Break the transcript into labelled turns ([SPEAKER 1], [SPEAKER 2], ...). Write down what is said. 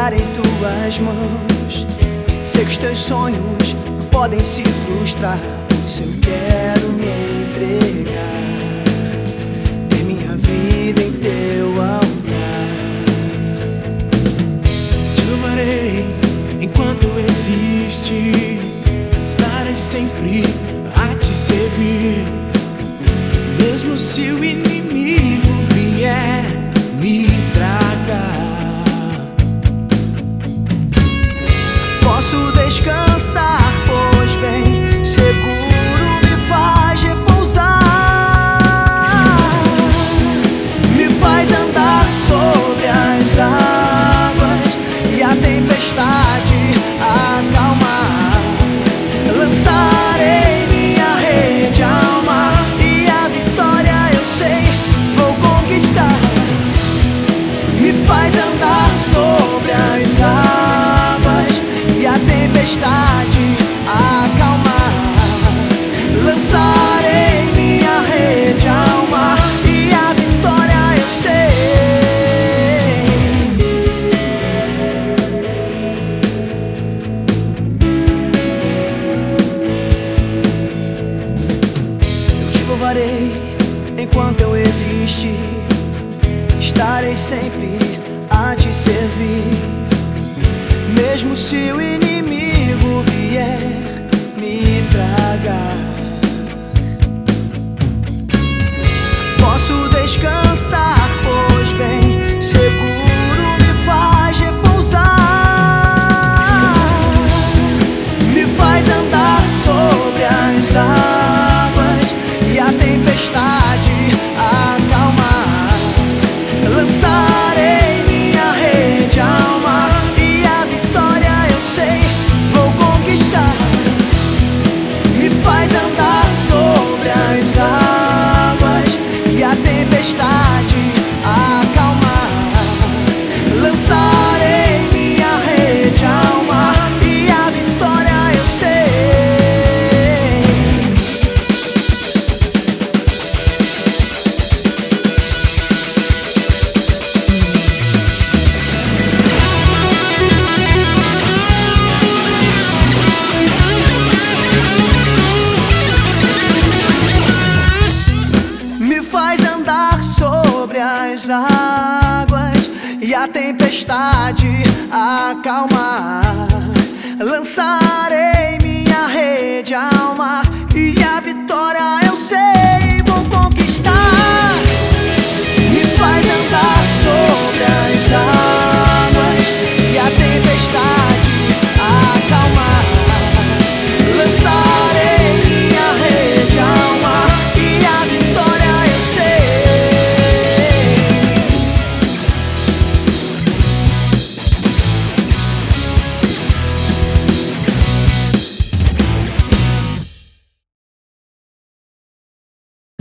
[SPEAKER 1] entregar em tuas mãos. Sei que os teus sonhos não podem se frustrar, por isso eu quero me entregar, ter minha vida em teu altar.
[SPEAKER 2] Te louvarei enquanto existe, estarei sempre a te servir, mesmo se o inimigo vier me tragar.
[SPEAKER 1] Posso descansar, pois bem seguro me faz repousar, me faz andar sobre as águas e a tempestade acalmar. Lançarei minha rede ao mar e a vitória eu sei vou conquistar. Me faz andar sobre as águas e a tempestade acalmar. Lançarei minha rede ao mar e a vitória eu sei. Eu te louvarei enquanto eu existir, estarei sempre a te servir, mesmo se o inimigo vier me tragar. Posso descansar, pois bem seguro me faz repousar, me faz andar sobre as águas e a tempestade acalmar. Lançarei minha rede ao mar e a vitória eu sei vou conquistar. Me faz andar sobre as águas e a tempestade acalmar. Lançarei minha rede ao mar e a vitória eu sei. Me faz andar sobre as águas e a tempestade acalmar. Lançarei minha rede ao mar e a vitória eu sei vou conquistar.